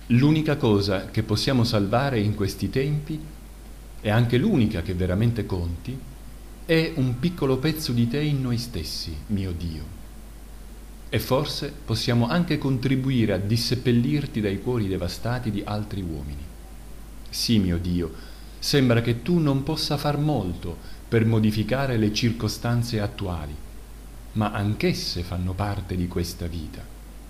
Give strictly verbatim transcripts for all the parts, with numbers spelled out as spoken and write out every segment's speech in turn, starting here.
L'unica cosa che possiamo salvare in questi tempi, e anche l'unica che veramente conti, è un piccolo pezzo di te in noi stessi, mio Dio. E forse possiamo anche contribuire a disseppellirti dai cuori devastati di altri uomini. Sì, mio Dio, sembra che tu non possa far molto per modificare le circostanze attuali, ma anch'esse fanno parte di questa vita.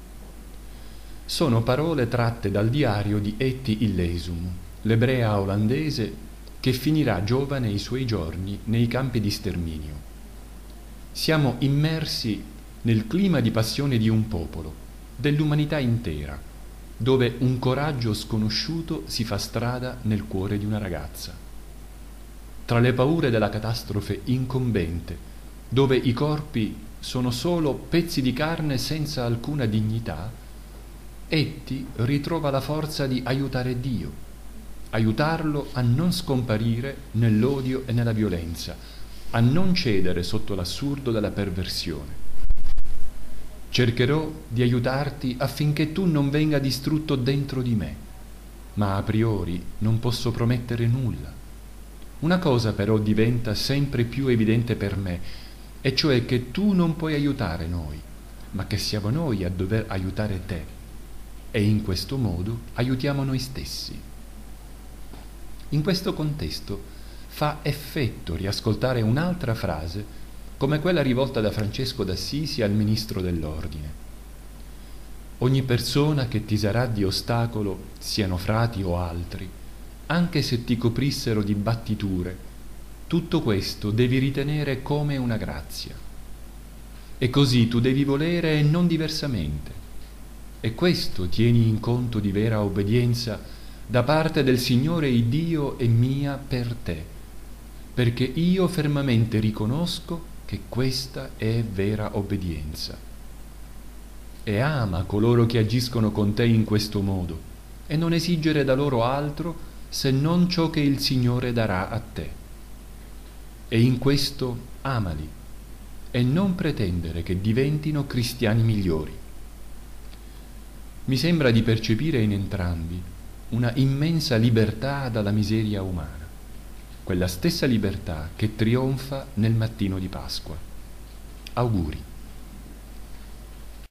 Sono parole tratte dal diario di Etty Illesum, l'ebrea olandese che finirà giovane i suoi giorni nei campi di sterminio. Siamo immersi nel clima di passione di un popolo, dell'umanità intera, dove un coraggio sconosciuto si fa strada nel cuore di una ragazza. Tra le paure della catastrofe incombente, dove i corpi sono solo pezzi di carne senza alcuna dignità, Etty ritrova la forza di aiutare Dio, aiutarlo a non scomparire nell'odio e nella violenza, a non cedere sotto l'assurdo della perversione. Cercherò di aiutarti affinché tu non venga distrutto dentro di me, ma a priori non posso promettere nulla. Una cosa però diventa sempre più evidente per me, e cioè che tu non puoi aiutare noi, ma che siamo noi a dover aiutare te. E in questo modo aiutiamo noi stessi. In questo contesto fa effetto riascoltare un'altra frase come quella rivolta da Francesco d'Assisi al ministro dell'ordine. Ogni persona che ti sarà di ostacolo, siano frati o altri, anche se ti coprissero di battiture, tutto questo devi ritenere come una grazia. E così tu devi volere e non diversamente. E questo tieni in conto di vera obbedienza da parte del Signore Iddio e mia per te, perché io fermamente riconosco che questa è vera obbedienza. E ama coloro che agiscono con te in questo modo, e non esigere da loro altro se non ciò che il Signore darà a te. E in questo amali, e non pretendere che diventino cristiani migliori. Mi sembra di percepire in entrambi una immensa libertà dalla miseria umana, quella stessa libertà che trionfa nel mattino di Pasqua. Auguri.